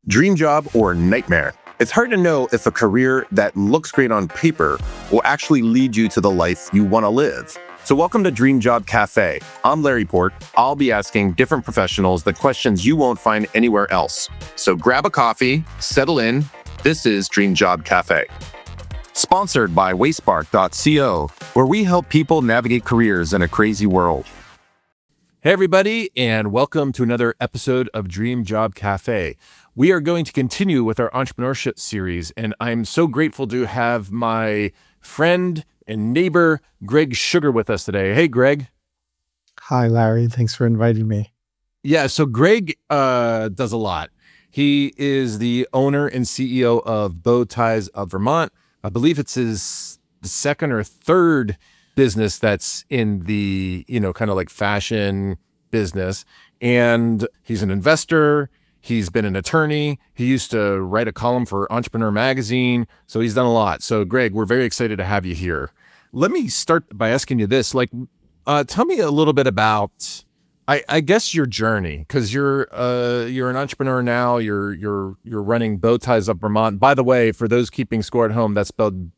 Dream job or nightmare? It's hard to know if a career that looks great on paper will actually lead you to the life you want to live. So welcome to Dream Job Cafe. I'm Larry Port. I'll be asking different professionals the questions you won't find anywhere else. So grab a coffee, settle in. This is Dream Job Cafe. Sponsored by Wayspark.co, where we help people navigate careers in a crazy world. Hey, everybody, and welcome to another episode of Dream Job Cafe. We are going to continue with our entrepreneurship series, and I'm so grateful to have my friend and neighbor, Greg Sugar, with us today. Hey, Greg. Hi, Larry. Thanks for inviting me. Yeah, so Greg does a lot. He is the owner and CEO of Bow Ties of Vermont. I believe it's the second or third business that's in the, kind of like fashion business. And he's an investor. He's been an attorney. He used to write a column for Entrepreneur Magazine. So he's done a lot. So Greg, we're very excited to have you here. Let me start by asking you this, tell me a little bit about, I guess, your journey, because you're an entrepreneur now. You're running Bow Ties of Vermont. By the way, for those keeping score at home, that's spelled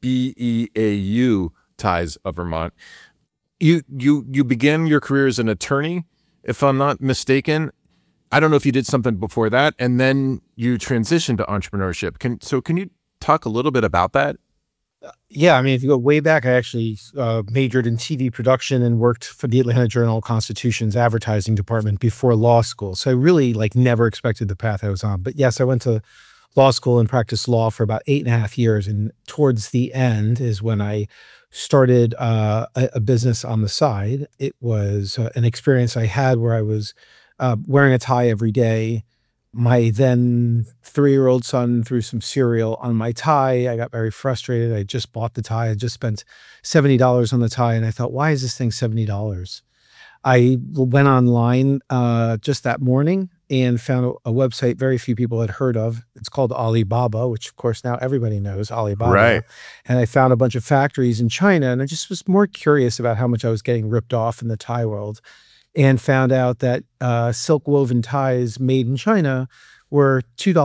BEAU Ties of Vermont. You began your career as an attorney, if I'm not mistaken. I don't know if you did something before that, and then you transitioned to entrepreneurship. Can you talk a little bit about that? Yeah, I mean, if you go way back, I actually majored in TV production and worked for the Atlanta Journal-Constitution's advertising department before law school. So I really never expected the path I was on. But yes, I went to law school and practiced law for about 8.5 years. And towards the end is when I started a business on the side. It was an experience I had where I was wearing a tie every day. My then 3-year-old son threw some cereal on my tie. I got very frustrated. I just bought the tie. I just spent $70 on the tie. And I thought, why is this thing $70? I went online just that morning and found a website very few people had heard of. It's called Alibaba, which of course now everybody knows Alibaba. Right. And I found a bunch of factories in China, and I just was more curious about how much I was getting ripped off in the tie world, and found out that silk woven ties made in China were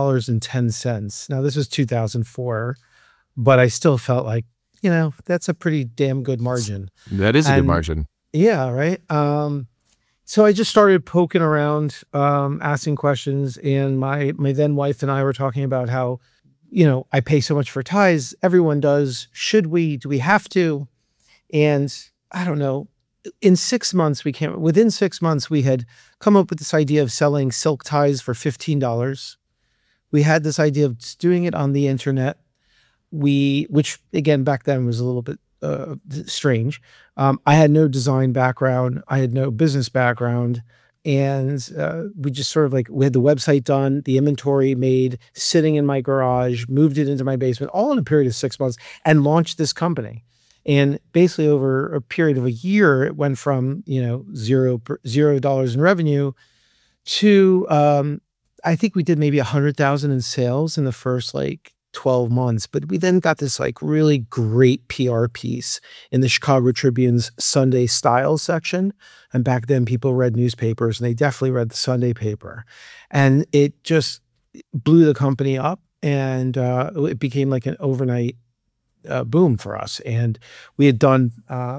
$2.10. Now this was 2004, but I still felt like, that's a pretty damn good margin. That is a good margin. Yeah, right. So I just started poking around, asking questions, and my then wife and I were talking about how, I pay so much for ties. Everyone does. Should we? Do we have to? And I don't know. Within 6 months, we had come up with this idea of selling silk ties for $15. We had this idea of just doing it on the internet. Which again, back then was a little bit strange. I had no design background. I had no business background. And we just sort of we had the website done, the inventory made, sitting in my garage, moved it into my basement, all in a period of 6 months, and launched this company. And basically over a period of a year, it went from, $0 in revenue to, I think we did maybe 100,000 in sales in the first 12 months. But we then got this really great PR piece in the Chicago Tribune's Sunday Style section. And back then people read newspapers, and they definitely read the Sunday paper. And it just blew the company up, and it became an overnight boom for us. And we had done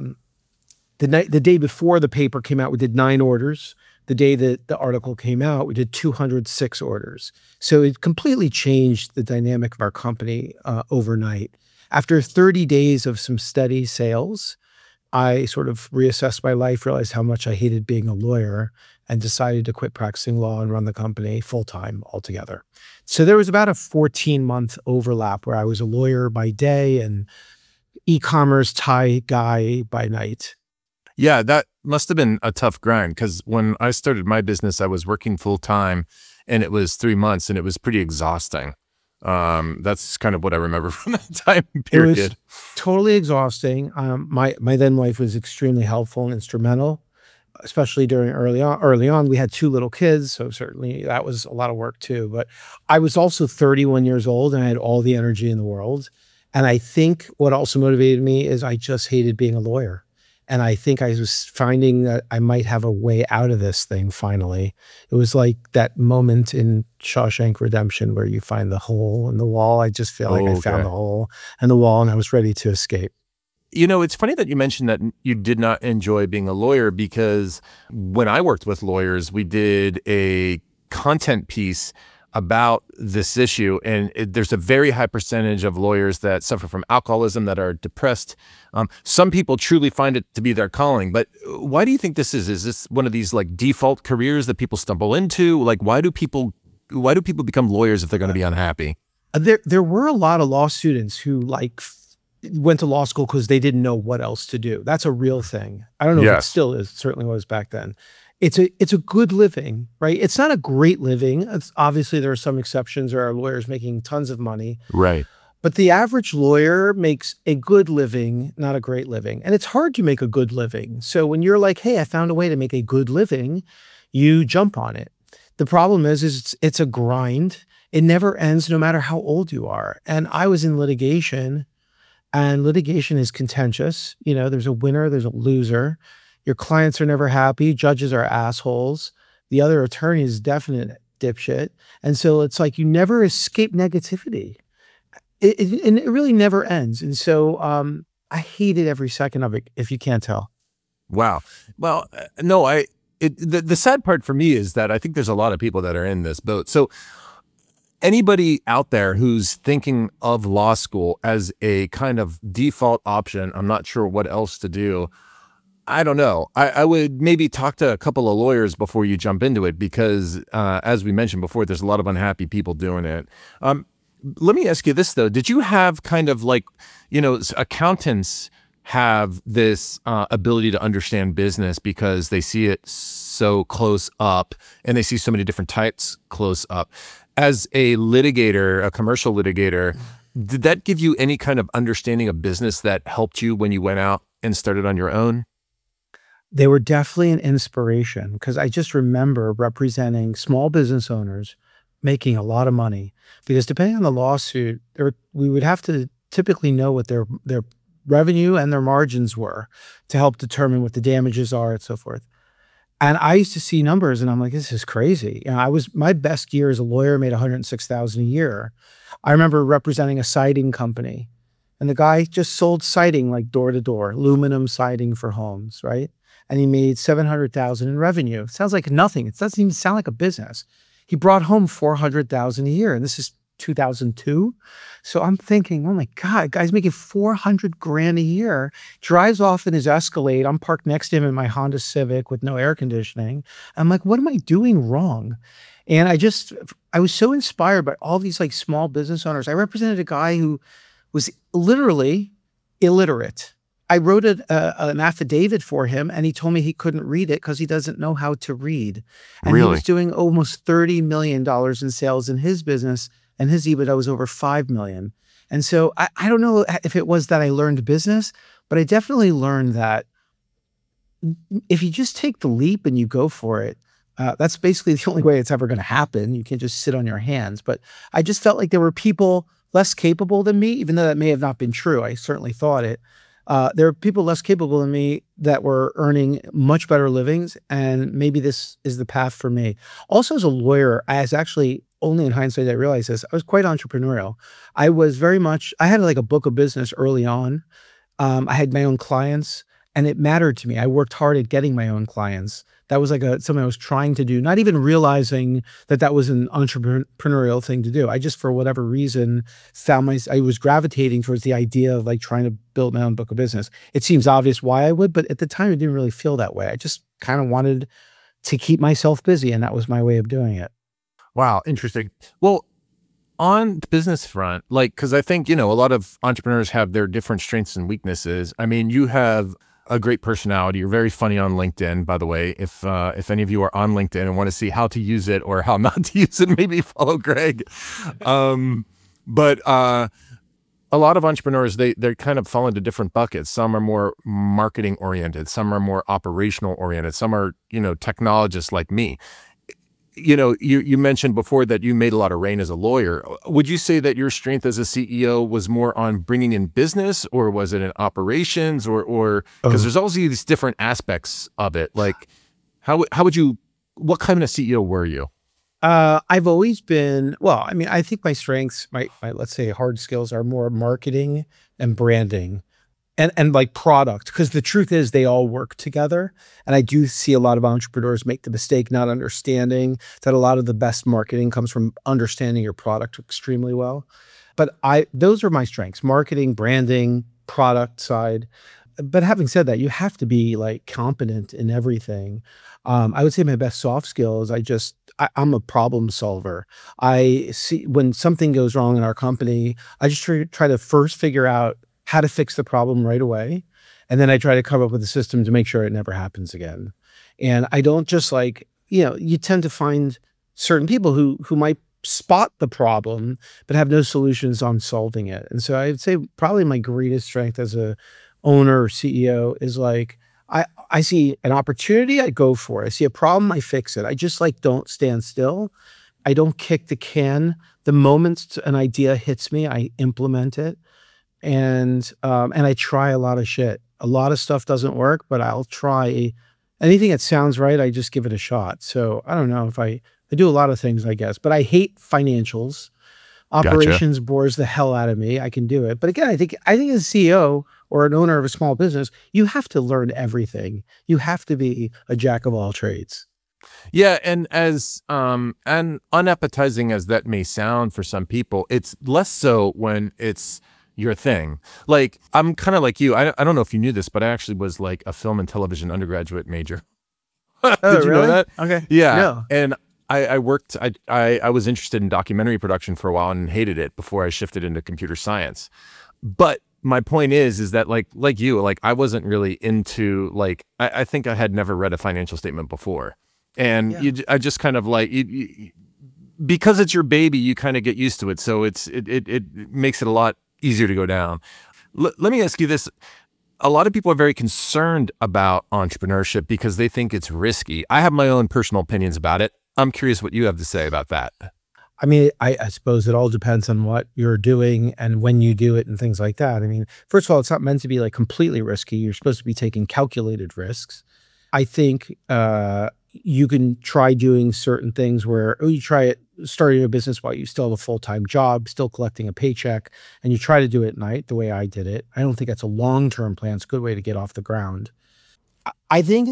the day before the paper came out, we did 9 orders. The day that the article came out, we did 206 orders. So it completely changed the dynamic of our company overnight. After 30 days of some steady sales, I sort of reassessed my life, realized how much I hated being a lawyer, and decided to quit practicing law and run the company full-time altogether. So there was about a 14-month overlap where I was a lawyer by day and e-commerce tie guy by night. Yeah, that must have been a tough grind, because when I started my business, I was working full-time, and it was 3 months, and it was pretty exhausting. That's kind of what I remember from that time period. It was totally exhausting. My then wife was extremely helpful and instrumental, especially during early on. We had 2 little kids, so certainly that was a lot of work too. But I was also 31 years old, and I had all the energy in the world. And I think what also motivated me is I just hated being a lawyer. And I think I was finding that I might have a way out of this thing finally. It was like that moment in Shawshank Redemption where you find the hole in the wall. I just feel like I found the hole in the wall and I was ready to escape. You know, it's funny that you mentioned that you did not enjoy being a lawyer, because when I worked with lawyers, we did a content piece about this issue. And there's a very high percentage of lawyers that suffer from alcoholism, that are depressed. Some people truly find it to be their calling. But why do you think this is? Is this one of these like default careers that people stumble into? Like, why do people become lawyers if they're going to be unhappy? There were a lot of law students who went to law school because they didn't know what else to do. That's a real thing. I don't know if it still is. It certainly was back then. It's a good living, right? It's not a great living. Obviously, there are some exceptions. There are lawyers making tons of money. Right. But the average lawyer makes a good living, not a great living. And it's hard to make a good living. So when you're like, hey, I found a way to make a good living, you jump on it. The problem is it's a grind. It never ends no matter how old you are. And I was in litigation, and litigation is contentious. You know, there's a winner, there's a loser. Your clients are never happy. Judges are assholes. The other attorney is definite dipshit. And so it's like you never escape negativity. And it really never ends. And so I hated every second of it, if you can't tell. Wow. Well, no, the sad part for me is that I think there's a lot of people that are in this boat. So anybody out there who's thinking of law school as a kind of default option, I'm not sure what else to do. I don't know. I would maybe talk to a couple of lawyers before you jump into it, because as we mentioned before, there's a lot of unhappy people doing it. Let me ask you this, though. Did you have kind of like, you know, accountants have this ability to understand business because they see it so close up and they see so many different types close up. As a litigator, a commercial litigator, did that give you any kind of understanding of business that helped you when you went out and started on your own? They were definitely an inspiration, because I just remember representing small business owners making a lot of money, because depending on the lawsuit, we would have to typically know what their revenue and their margins were to help determine what the damages are and so forth. And I used to see numbers and I'm like, this is crazy. You know, my best year as a lawyer made $106,000 a year. I remember representing a siding company, and the guy just sold siding like door to door, aluminum siding for homes, right? And he made $700,000 in revenue. Sounds like nothing. It doesn't even sound like a business. He brought home $400,000 a year, and this is 2002. So I'm thinking, oh my God, guy's making $400,000 a year, drives off in his Escalade. I'm parked next to him in my Honda Civic with no air conditioning. I'm like, what am I doing wrong? And I was so inspired by all these like small business owners. I represented a guy who was literally illiterate. I wrote an affidavit for him, and he told me he couldn't read it because he doesn't know how to read. And Really? He was doing almost $30 million in sales in his business, and his EBITDA was over $5 million. And so I don't know if it was that I learned business, but I definitely learned that if you just take the leap and you go for it, that's basically the only way it's ever going to happen. You can't just sit on your hands. But I just felt like there were people less capable than me, even though that may have not been true. I certainly thought it. There are people less capable than me that were earning much better livings, and maybe this is the path for me. Also, as a lawyer, only in hindsight I realized this, I was quite entrepreneurial. I had like a book of business early on. I had my own clients, and it mattered to me. I worked hard at getting my own clients. That was like something I was trying to do, not even realizing that was an entrepreneurial thing to do. I just, for whatever reason, I was gravitating towards the idea of like trying to build my own book of business. It seems obvious why I would, but at the time, I didn't really feel that way. I just kind of wanted to keep myself busy, and that was my way of doing it. Wow, interesting. Well, on the business front, like, because I think, you know, a lot of entrepreneurs have their different strengths and weaknesses. I mean, you have a great personality. You're very funny on LinkedIn, by the way. If any of you are on LinkedIn and want to see how to use it or how not to use it, maybe follow Greg. But a lot of entrepreneurs, they kind of fall into different buckets. Some are more marketing oriented. Some are more operational oriented. Some are, you know, technologists like me. you mentioned before that you made a lot of rain as a lawyer. Would you say that your strength as a CEO was more on bringing in business, or was it in operations, or because there's always these different aspects of it? Like, how would you? What kind of CEO were you? I've always been, well, I mean, I think my strengths, my let's say hard skills are more marketing and branding and like product, because the truth is they all work together. And I do see a lot of entrepreneurs make the mistake not understanding that a lot of the best marketing comes from understanding your product extremely well. But those are my strengths: marketing, branding, product side. But having said that, you have to be like competent in everything. I would say my best soft skill is I'm a problem solver. I see when something goes wrong in our company, I just try to first figure out how to fix the problem right away. And then I try to come up with a system to make sure it never happens again. And I don't just like, you tend to find certain people who might spot the problem, but have no solutions on solving it. And so I'd say probably my greatest strength as a owner or CEO is like, I see an opportunity, I go for it. I see a problem, I fix it. I just like don't stand still. I don't kick the can. The moment an idea hits me, I implement it. And I try a lot of shit. A lot of stuff doesn't work, but I'll try anything that sounds right. I just give it a shot. So I don't know if I do a lot of things, I guess, but I hate financials. Operations bores the hell out of me. I can do it. But again, I think as a CEO or an owner of a small business, you have to learn everything. You have to be a jack of all trades. Yeah, and as and unappetizing as that may sound for some people, it's less so when it's your thing. Like, I'm kind of like you. I don't know if you knew this, but I actually was like a film and television undergraduate major. Did you know that? Okay. Yeah. No. And I worked, I was interested in documentary production for a while and hated it before I shifted into computer science. But my point is that like you, like I wasn't really into like, I think I had never read a financial statement before. And I just kind of like, because it's your baby, you kind of get used to it. So it makes it a lot easier to go down. Let me ask you this. A lot of people are very concerned about entrepreneurship because they think it's risky. I have my own personal opinions about it. I'm curious what you have to say about that. I mean, I suppose it all depends on what you're doing and when you do it and things like that. I mean, first of all, it's not meant to be like completely risky. You're supposed to be taking calculated risks. I think you can try doing certain things where you try it, starting a business while you still have a full-time job, still collecting a paycheck, and you try to do it at night the way I did it. I don't think that's a long-term plan. It's a good way to get off the ground. I think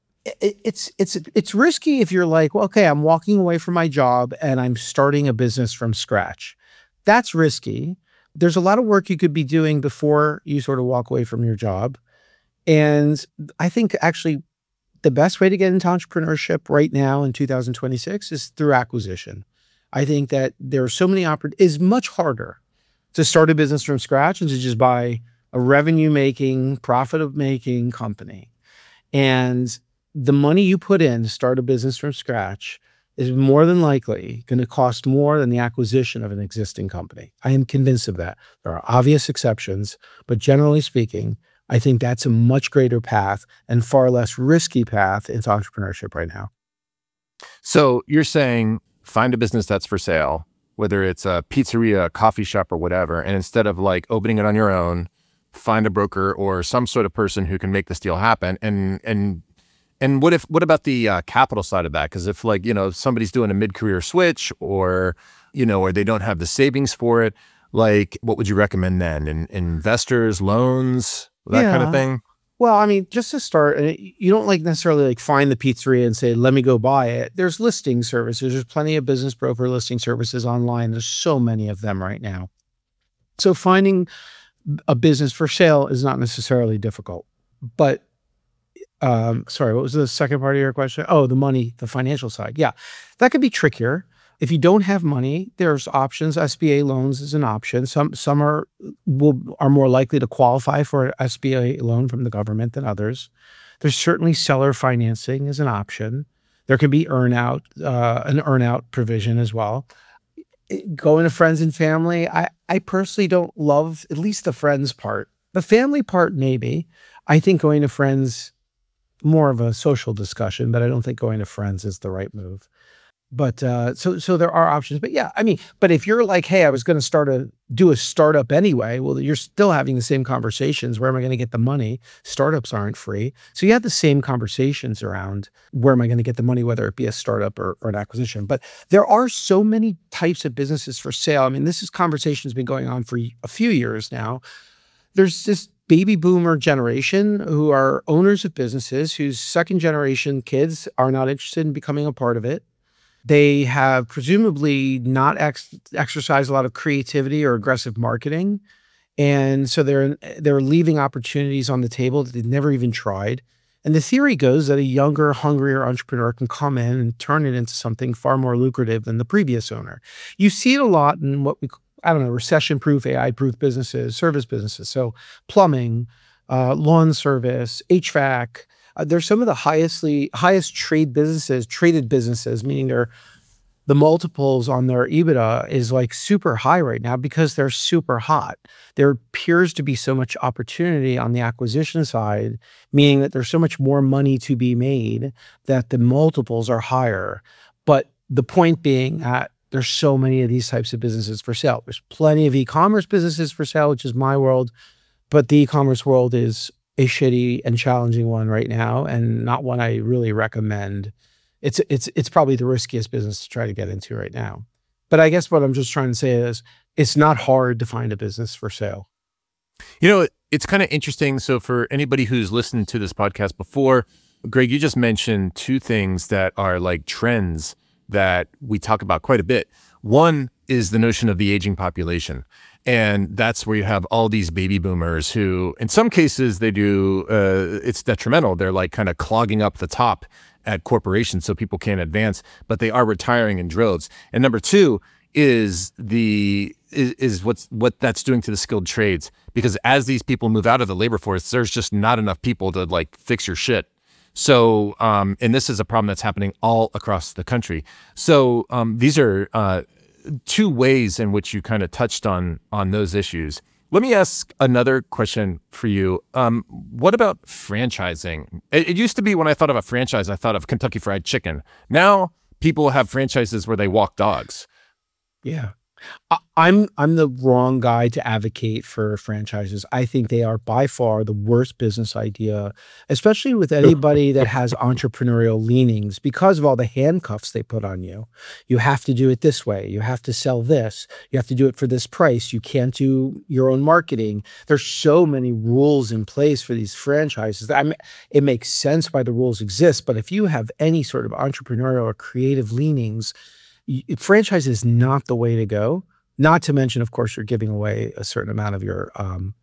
it's risky if you're like, well, okay, I'm walking away from my job and I'm starting a business from scratch. That's risky. There's a lot of work you could be doing before you sort of walk away from your job. And I think actually the best way to get into entrepreneurship right now in 2026 is through acquisition. I think that there are so many it's much harder to start a business from scratch and to just buy a revenue-making, profit-making company. And the money you put in to start a business from scratch is more than likely going to cost more than the acquisition of an existing company. I am convinced of that. There are obvious exceptions, but generally speaking, I think that's a much greater path and far less risky path into entrepreneurship right now. So you're saying find a business that's for sale, whether it's a pizzeria, a coffee shop, or whatever, and instead of like opening it on your own, find a broker or some sort of person who can make this deal happen. And what about the capital side of that? Because if like, somebody's doing a mid-career switch or they don't have the savings for it, like what would you recommend then? Investors, loans, that kind of thing? Well, I mean, just to start, you don't like necessarily like find the pizzeria and say, let me go buy it. There's listing services. There's plenty of business broker listing services online. There's so many of them right now. So finding a business for sale is not necessarily difficult. But sorry, what was the second part of your question? Oh, the money, the financial side. Yeah, that could be trickier. If you don't have money, there's options. SBA loans is an option. Some are more likely to qualify for an SBA loan from the government than others. There's certainly seller financing is an option. There can be an earnout provision as well. Going to friends and family, I personally don't love at least the friends part. The family part, maybe. I think going to friends, more of a social discussion, but I don't think going to friends is the right move. But so there are options. But yeah, I mean, but if you're like, hey, I was going to do a startup anyway, well, you're still having the same conversations. Where am I going to get the money? Startups aren't free. So you have the same conversations around where am I going to get the money, whether it be a startup or an acquisition. But there are so many types of businesses for sale. I mean, conversation has been going on for a few years now. There's this baby boomer generation who are owners of businesses whose second generation kids are not interested in becoming a part of it. They have presumably not exercised a lot of creativity or aggressive marketing. And so they're leaving opportunities on the table that they've never even tried. And the theory goes that a younger, hungrier entrepreneur can come in and turn it into something far more lucrative than the previous owner. You see it a lot in recession-proof, AI-proof businesses, service businesses. So plumbing, lawn service, HVAC. They're some of the highest traded businesses, meaning the multiples on their EBITDA is like super high right now because they're super hot. There appears to be so much opportunity on the acquisition side, meaning that there's so much more money to be made that the multiples are higher. But the point being that there's so many of these types of businesses for sale. There's plenty of e-commerce businesses for sale, which is my world, but the e-commerce world is a shitty and challenging one right now, and not one I really recommend. It's probably the riskiest business to try to get into right now. But I guess what I'm just trying to say is it's not hard to find a business for sale. It's kind of interesting. So for anybody who's listened to this podcast before, Greg, you just mentioned two things that are like trends that we talk about quite a bit. One is the notion of the aging population. And that's where you have all these baby boomers who, in some cases, they do, it's detrimental. They're like kind of clogging up the top at corporations so people can't advance, but they are retiring in droves. And number two is what that's doing to the skilled trades. Because as these people move out of the labor force, there's just not enough people to like fix your shit. So, and this is a problem that's happening all across the country. So these are two ways in which you kind of touched on those issues. Let me ask another question for you. What about franchising? It used to be when I thought of a franchise, I thought of Kentucky Fried Chicken. Now people have franchises where they walk dogs. Yeah. I'm the wrong guy to advocate for franchises. I think they are by far the worst business idea, especially with anybody that has entrepreneurial leanings because of all the handcuffs they put on you. You have to do it this way. You have to sell this. You have to do it for this price. You can't do your own marketing. There's so many rules in place for these franchises. It makes sense why the rules exist, but if you have any sort of entrepreneurial or creative leanings, franchise is not the way to go. Not to mention, of course, you're giving away a certain amount of your,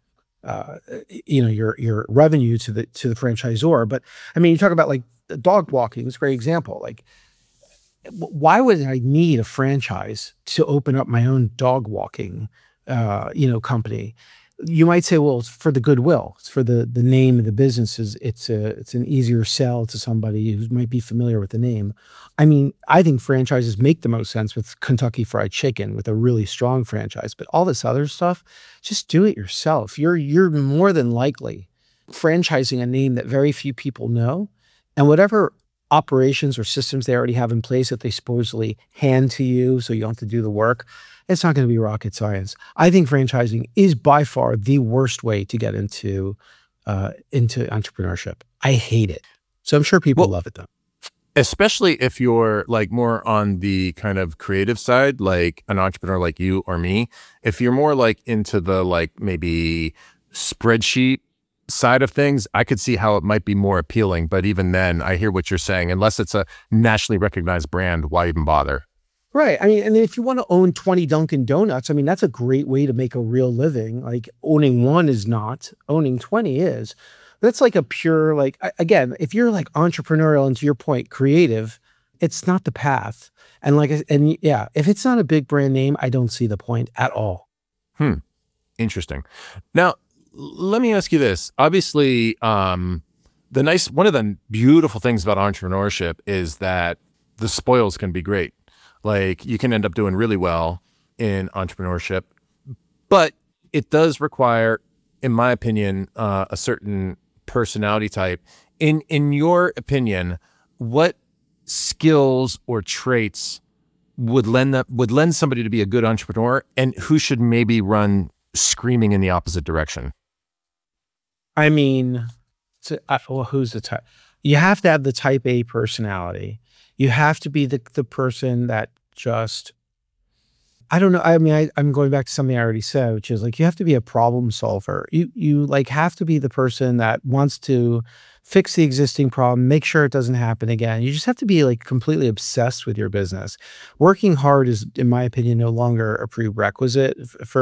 your revenue to the franchisor. But I mean, you talk about like dog walking. It's a great example. Like, why would I need a franchise to open up my own dog walking, company? You might say, well, it's for the goodwill. It's for the name of the business. It's an easier sell to somebody who might be familiar with the name. I mean, I think franchises make the most sense with Kentucky Fried Chicken, with a really strong franchise. But all this other stuff, just do it yourself. You're more than likely franchising a name that very few people know, and whatever operations or systems they already have in place that they supposedly hand to you so you don't have to do the work, it's not going to be rocket science. I think franchising is by far the worst way to get into entrepreneurship. I hate it. So I'm sure people love it though. Especially if you're like more on the kind of creative side, like an entrepreneur like you or me. If you're more like into the like maybe spreadsheet side of things, I could see how it might be more appealing. But even then, I hear what you're saying. Unless it's a nationally recognized brand, why even bother? Right. I mean, and if you want to own 20 Dunkin' Donuts, I mean, that's a great way to make a real living. Like owning one is not, owning 20 is. That's like a pure, like, again, if you're like entrepreneurial and to your point, creative, it's not the path. And if it's not a big brand name, I don't see the point at all. Interesting. Now, let me ask you this. Obviously, one of the beautiful things about entrepreneurship is that the spoils can be great. Like you can end up doing really well in entrepreneurship, but it does require, in my opinion, a certain personality type. In your opinion, what skills or traits would lend somebody to be a good entrepreneur, and who should maybe run screaming in the opposite direction? I mean, well, who's the type? You have to have the type A personality. You have to be the person that just, I don't know. I mean, I'm going back to something I already said, which is like, you have to be a problem solver. You like have to be the person that wants to fix the existing problem, make sure it doesn't happen again. You just have to be like completely obsessed with your business. Working hard is, in my opinion, no longer a prerequisite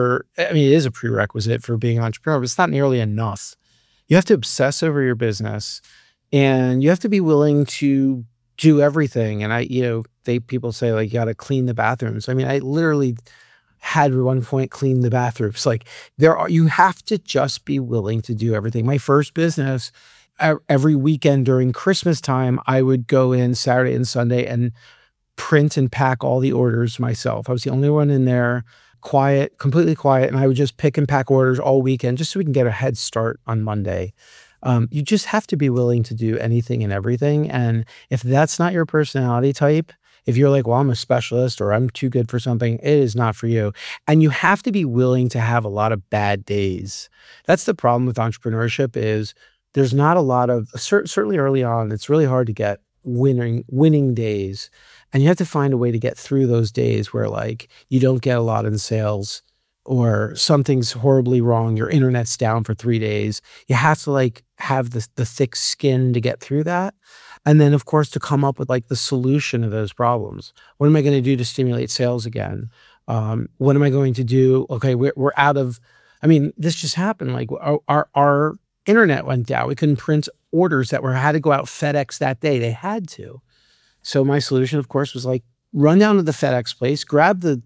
I mean, it is a prerequisite for being an entrepreneur, but it's not nearly enough. You have to obsess over your business, and you have to be willing to do everything. And people say like, you got to clean the bathrooms. I mean, I literally had at one point cleaned the bathrooms. Like you have to just be willing to do everything. My first business, every weekend during Christmas time, I would go in Saturday and Sunday and print and pack all the orders myself. I was the only one in there, quiet, completely quiet. And I would just pick and pack orders all weekend just so we can get a head start on Monday. You just have to be willing to do anything and everything. And if that's not your personality type, if you're like, well, I'm a specialist or I'm too good for something, it is not for you. And you have to be willing to have a lot of bad days. That's the problem with entrepreneurship is there's not a lot of, certainly early on, it's really hard to get winning days. And you have to find a way to get through those days where like you don't get a lot in sales or something's horribly wrong, your internet's down for 3 days. You have to like have the thick skin to get through that. And then of course to come up with like the solution to those problems. What am I going to do to stimulate sales again? What am I going to do? Okay, we're out of, I mean, this just happened. Like our internet went down. We couldn't print orders that had to go out FedEx that day. They had to. So my solution, of course, was like, run down to the FedEx place, grab the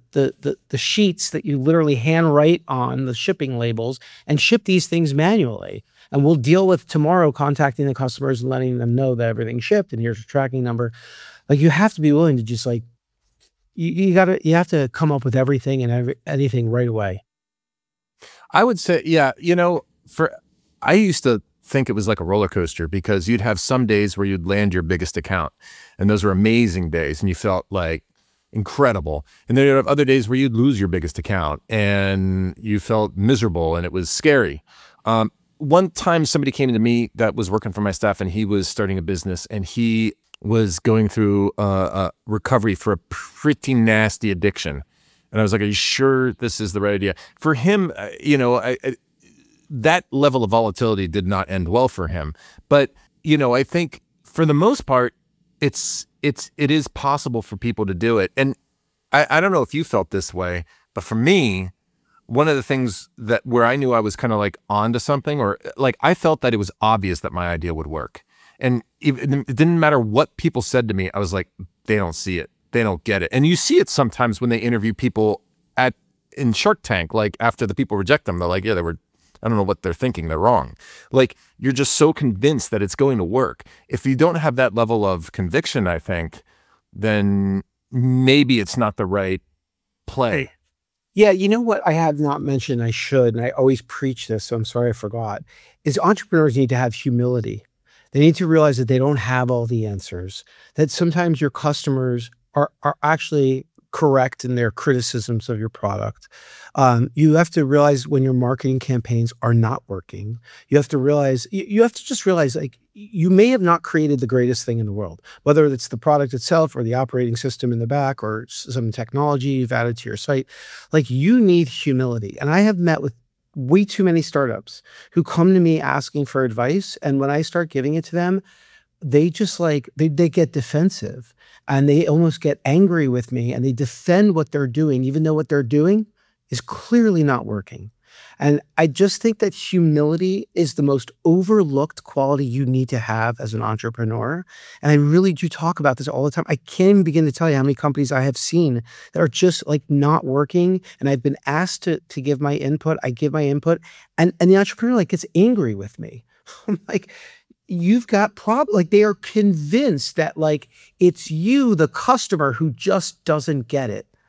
sheets that you literally hand write on the shipping labels and ship these things manually. And we'll deal with tomorrow contacting the customers and letting them know that everything's shipped and here's your tracking number. Like you have to be willing to just like, you have to come up with everything and anything right away. I would say, yeah, I used to think it was like a roller coaster because you'd have some days where you'd land your biggest account and those were amazing days and you felt like incredible. And then you'd have other days where you'd lose your biggest account and you felt miserable and it was scary. One time somebody came to me that was working for my staff and he was starting a business and he was going through a recovery for a pretty nasty addiction. And I was like, are you sure this is the right idea? For him, that level of volatility did not end well for him. But, I think for the most part, it is possible for people to do it. And I don't know if you felt this way, but for me, one of the things where I knew I was kind of like onto something or like I felt that it was obvious that my idea would work. And it didn't matter what people said to me. I was like, they don't see it. They don't get it. And you see it sometimes when they interview people in Shark Tank, like after the people reject them, they're like, yeah, I don't know what they're thinking. They're wrong. Like you're just so convinced that it's going to work. If you don't have that level of conviction, I think, then maybe it's not the right play. Yeah, you know what I have not mentioned, I should, and I always preach this, so I'm sorry I forgot, is entrepreneurs need to have humility. They need to realize that they don't have all the answers, that sometimes your customers are actually correct in their criticisms of your product. You have to realize when your marketing campaigns are not working. You have to realize, you have to just realize like you may have not created the greatest thing in the world, whether it's the product itself or the operating system in the back or some technology you've added to your site. Like you need humility. And I have met with way too many startups who come to me asking for advice. And when I start giving it to them, they just like, they get defensive and they almost get angry with me and they defend what they're doing, even though what they're doing is clearly not working. And I just think that humility is the most overlooked quality you need to have as an entrepreneur. And I really do talk about this all the time. I can't even begin to tell you how many companies I have seen that are just like not working. And I've been asked to give my input. I give my input and the entrepreneur like gets angry with me. I'm like, you've got like they are convinced that like it's you, the customer, who just doesn't get it.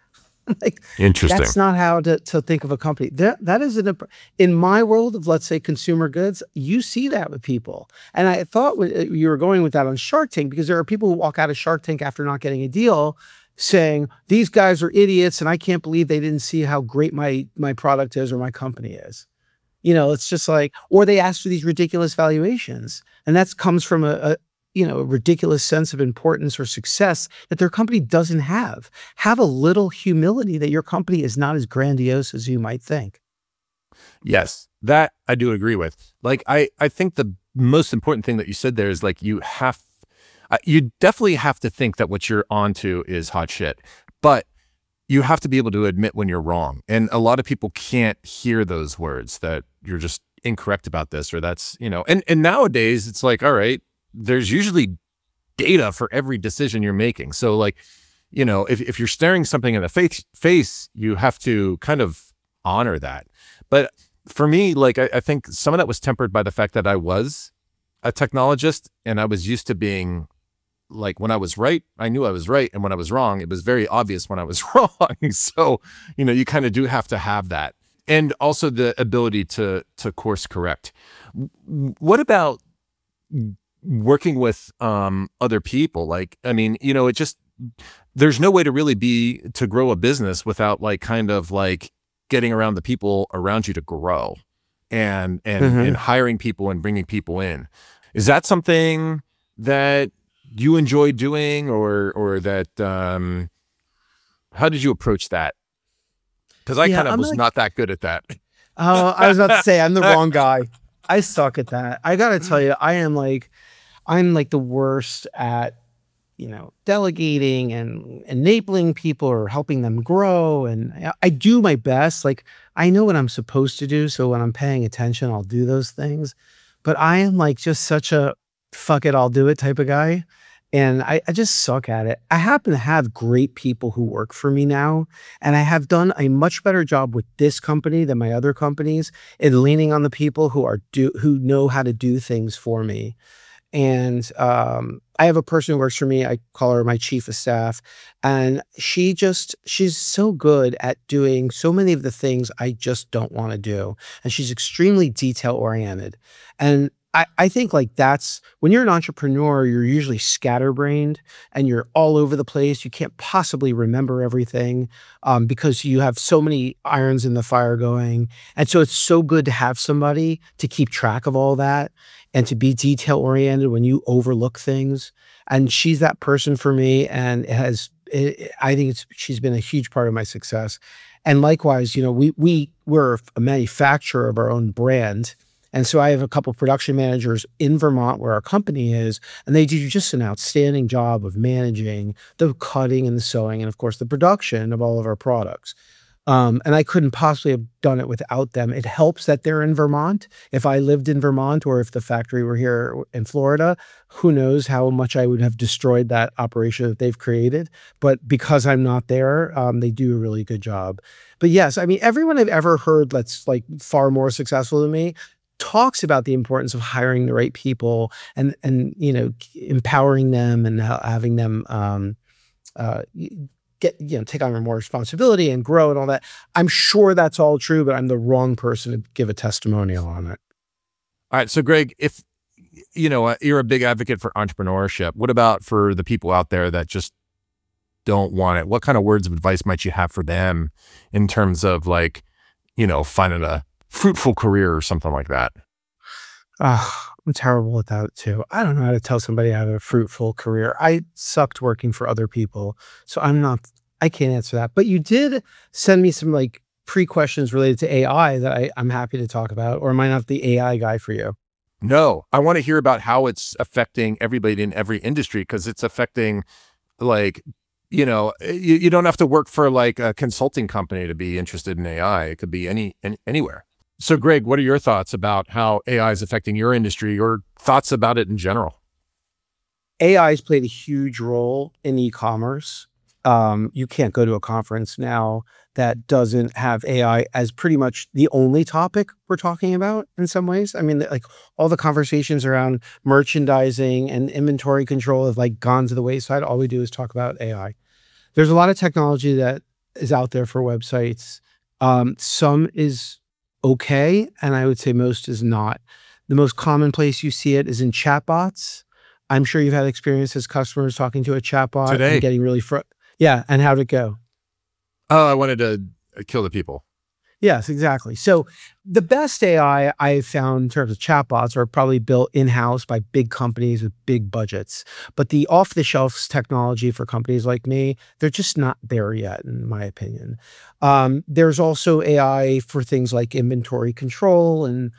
Like, Interesting. that's not how to think of a company. That is in my world of, let's say, consumer goods, you see that with people. And I thought you were going with that on Shark Tank, because there are people who walk out of Shark Tank after not getting a deal saying, these guys are idiots and I can't believe they didn't see how great my product is or my company is. It's just like, or they ask for these ridiculous valuations. And that comes from a ridiculous sense of importance or success that their company doesn't have. Have a little humility that your company is not as grandiose as you might think. Yes, that I do agree with. Like, I think the most important thing that you said there is like, you definitely have to think that what you're onto is hot shit, but you have to be able to admit when you're wrong. And a lot of people can't hear those words, that you're just incorrect about this, or that's, and nowadays it's like, all right, there's usually data for every decision you're making. So like, if you're staring something in the face, you have to kind of honor that. But for me, like, I think some of that was tempered by the fact that I was a technologist, and I was used to being like, when I was right, I knew I was right. And when I was wrong, it was very obvious when I was wrong. So, you kind of do have to have that. And also the ability to course correct. What about working with other people? Like, I mean, there's no way to really to grow a business without like kind of like getting around the people around you to grow, and hiring people and bringing people in. Is that something that you enjoy doing, or that, how did you approach that? Because I kind of was not that good at that. Oh, I was about to say, I'm the wrong guy. I suck at that. I got to tell you, I'm like the worst at, delegating and enabling people or helping them grow. And I do my best. Like, I know what I'm supposed to do. So when I'm paying attention, I'll do those things. But I am like just such a fuck it, I'll do it type of guy. And I just suck at it. I happen to have great people who work for me now, and I have done a much better job with this company than my other companies in leaning on the people who know how to do things for me. And I have a person who works for me. I call her my chief of staff, and she's so good at doing so many of the things I just don't want to do. And she's extremely detail oriented. And I think like that's when you're an entrepreneur, you're usually scatterbrained and you're all over the place. You can't possibly remember everything because you have so many irons in the fire going. And so it's so good to have somebody to keep track of all that and to be detail oriented when you overlook things. And she's that person for me. And I think she's been a huge part of my success. And likewise, we're a manufacturer of our own brand. And so I have a couple production managers in Vermont where our company is, and they do just an outstanding job of managing the cutting and the sewing and, of course, the production of all of our products. And I couldn't possibly have done it without them. It helps that they're in Vermont. If I lived in Vermont or if the factory were here in Florida, who knows how much I would have destroyed that operation that they've created. But because I'm not there, they do a really good job. But yes, I mean, everyone I've ever heard that's like far more successful than me talks about the importance of hiring the right people and empowering them and having them take on more responsibility and grow and all that. I'm sure that's all true, but I'm the wrong person to give a testimonial on it. All right. So Greg, if you're a big advocate for entrepreneurship, what about for the people out there that just don't want it? What kind of words of advice might you have for them in terms of like, finding a fruitful career or something like that? I'm terrible at that too. I don't know how to tell somebody how to have a fruitful career. I sucked working for other people, so I can't answer that. But you did send me some like pre-questions related to AI that I'm happy to talk about, or am I not the AI guy for you? No, I want to hear about how it's affecting everybody in every industry, because it's affecting like, you don't have to work for like a consulting company to be interested in AI. It could be anywhere. So Greg, what are your thoughts about how AI is affecting your industry, or thoughts about it in general? AI has played a huge role in e-commerce. You can't go to a conference now that doesn't have AI as pretty much the only topic we're talking about in some ways. I mean, like all the conversations around merchandising and inventory control have like gone to the wayside. All we do is talk about AI. There's a lot of technology that is out there for websites. Some is okay, and I would say most is not. The most common place you see it is in chatbots. I'm sure you've had experience as customers talking to a chatbot Today. and getting really yeah. And how'd it go? Oh, I wanted to kill the people. Yes, exactly. So the best AI I've found in terms of chatbots are probably built in-house by big companies with big budgets. But the off-the-shelf technology for companies like me, they're just not there yet, in my opinion. There's also AI for things like inventory control. And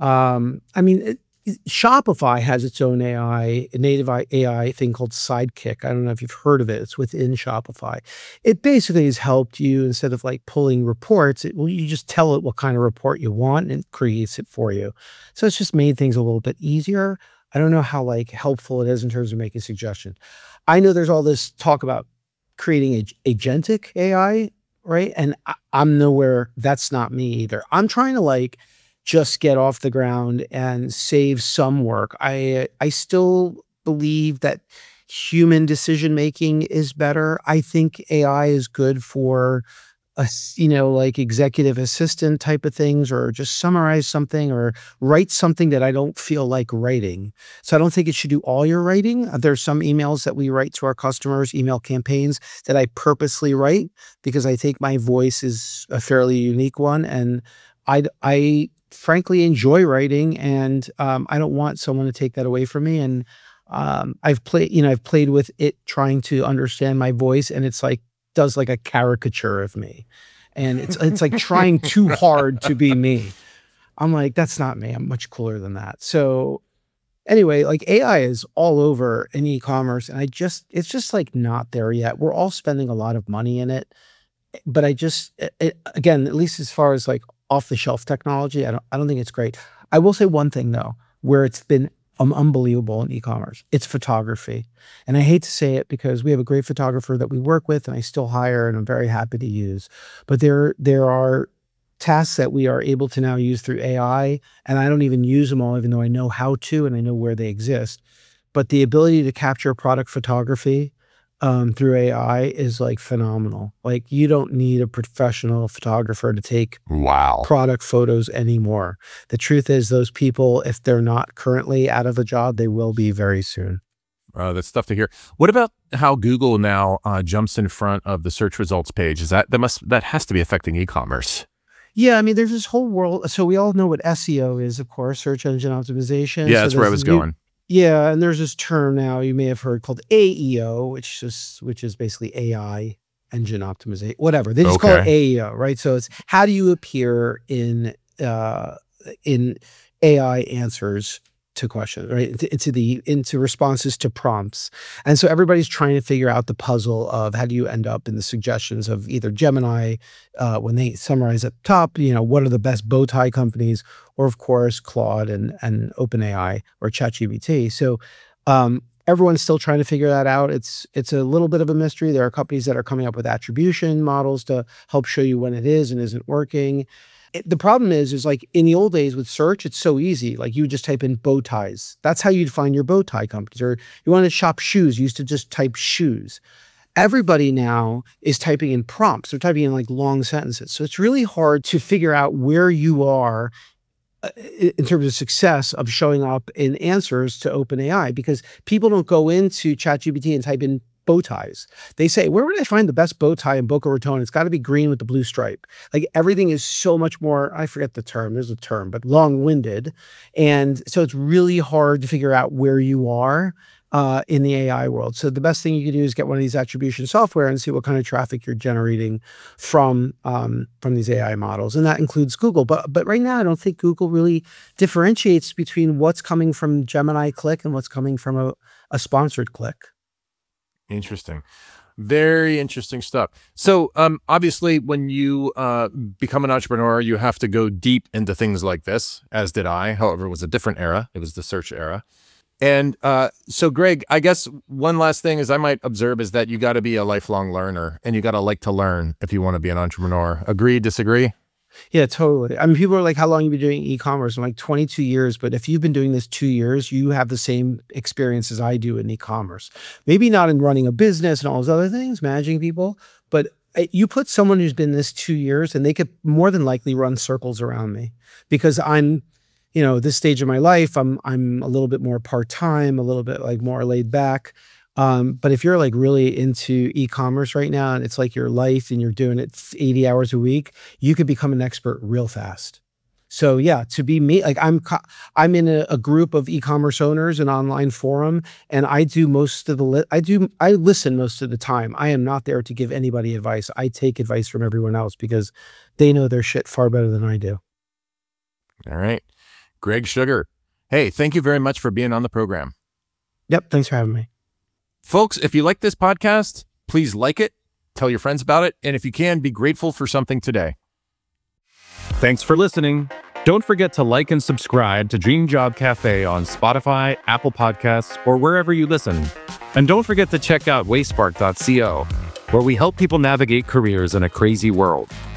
Shopify has its own AI, a native AI thing called Sidekick. I don't know if you've heard of it. It's within Shopify. It basically has helped you instead of like pulling reports. You just tell it what kind of report you want and it creates it for you. So it's just made things a little bit easier. I don't know how like helpful it is in terms of making suggestions. I know there's all this talk about creating agentic AI, right? And I'm nowhere. That's not me either. I'm trying to like just get off the ground and save some work. I still believe that human decision making is better. I think AI is good for like executive assistant type of things, or just summarize something or write something that I don't feel like writing. So I don't think it should do all your writing. There's some emails that we write to our customers, email campaigns that I purposely write because I think my voice is a fairly unique one. And I frankly enjoy writing, and I don't want someone to take that away from me. And I've played with it trying to understand my voice, and it's like does like a caricature of me, and it's like trying too hard to be me. I'm like, that's not me. I'm much cooler than that. So anyway, like AI is all over in e-commerce, and it's just like not there yet. We're all spending a lot of money in it, but again, at least as far as like off the shelf technology, I don't think it's great. I will say one thing though, where it's been unbelievable in e-commerce. It's photography. And I hate to say it because we have a great photographer that we work with and I still hire and I'm very happy to use. But there are tasks that we are able to now use through AI, and I don't even use them all, even though I know how to and I know where they exist. But the ability to capture product photography through AI is like phenomenal. Like you don't need a professional photographer to take Wow. product photos anymore. The truth is those people, if they're not currently out of a job, they will be very soon. That's tough to hear. What about how Google now jumps in front of the search results page? That has to be affecting e-commerce? Yeah, I mean, there's this whole world. So we all know what SEO is, of course, search engine optimization. Yeah, so that's where I was going. Yeah, and there's this term now you may have heard called AEO, which is basically AI engine optimization, whatever. They just call it AEO, right? So it's how do you appear in AI answers to questions, right? Into responses to prompts. And so everybody's trying to figure out the puzzle of how do you end up in the suggestions of either Gemini, when they summarize at the top, what are the best bow tie companies, or of course, Claude and OpenAI or ChatGPT. So everyone's still trying to figure that out. It's a little bit of a mystery. There are companies that are coming up with attribution models to help show you when it is and isn't working. The problem is like in the old days with search, it's so easy. Like you would just type in bow ties. That's how you'd find your bow tie companies. Or you wanted to shop shoes, you used to just type shoes. Everybody now is typing in prompts. They're typing in like long sentences. So it's really hard to figure out where you are in terms of success of showing up in answers to OpenAI, because people don't go into ChatGPT and type in bow ties. They say, where would I find the best bow tie in Boca Raton? It's got to be green with the blue stripe. Like everything is so much more, I forget the term, there's a term, but long-winded. And so it's really hard to figure out where you are in the AI world. So the best thing you can do is get one of these attribution software and see what kind of traffic you're generating from these AI models. And that includes Google. But right now, I don't think Google really differentiates between what's coming from Gemini click and what's coming from a sponsored click. Interesting. Very interesting stuff. So obviously, when you become an entrepreneur, you have to go deep into things like this, as did I. However, it was a different era. It was the search era. And so, Greg, I guess one last thing is I might observe is that you got to be a lifelong learner, and you got to like to learn if you want to be an entrepreneur. Agree, disagree? Yeah, totally. I mean, people are like, how long have you been doing e-commerce? I'm like 22 years, but if you've been doing this 2 years, you have the same experience as I do in e-commerce. Maybe not in running a business and all those other things, managing people, but you put someone who's been this 2 years and they could more than likely run circles around me because I'm, this stage of my life, I'm a little bit more part-time, a little bit like more laid back. But if you're like really into e-commerce right now and it's like your life and you're doing it 80 hours a week, you could become an expert real fast. So yeah, to be me, like I'm in a group of e-commerce owners, an online forum, and I do most of I listen most of the time. I am not there to give anybody advice. I take advice from everyone else because they know their shit far better than I do. All right. Greg Sugar. Hey, thank you very much for being on the program. Yep. Thanks for having me. Folks, if you like this podcast, please like it, tell your friends about it, and if you can, be grateful for something today. Thanks for listening. Don't forget to like and subscribe to Dream Job Cafe on Spotify, Apple Podcasts, or wherever you listen. And don't forget to check out wayspark.co, where we help people navigate careers in a crazy world.